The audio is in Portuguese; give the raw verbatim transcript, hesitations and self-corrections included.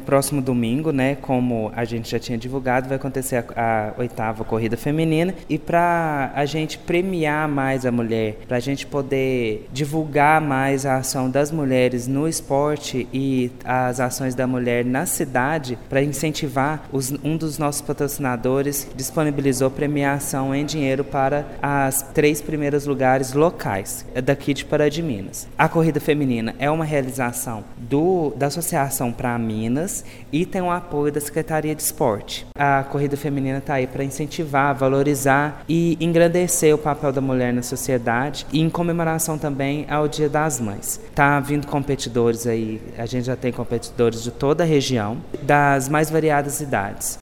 Próximo domingo, né, como a gente já tinha divulgado, vai acontecer a, a oitava corrida feminina, e para a gente premiar mais a mulher, para a gente poder divulgar mais a ação das mulheres no esporte e as ações da mulher na cidade, para incentivar, os, um dos nossos patrocinadores disponibilizou premiação em dinheiro para as três primeiros lugares locais daqui de Pará de Minas. A corrida feminina é uma realização do, da Associação Pra Minas e tem o apoio da Secretaria de Esporte. A corrida feminina está aí para incentivar, valorizar e engrandecer o papel da mulher na sociedade, e em comemoração também ao Dia das Mães. Tá vindo competidores aí, a gente já tem competidores de toda a região, das mais variadas idades.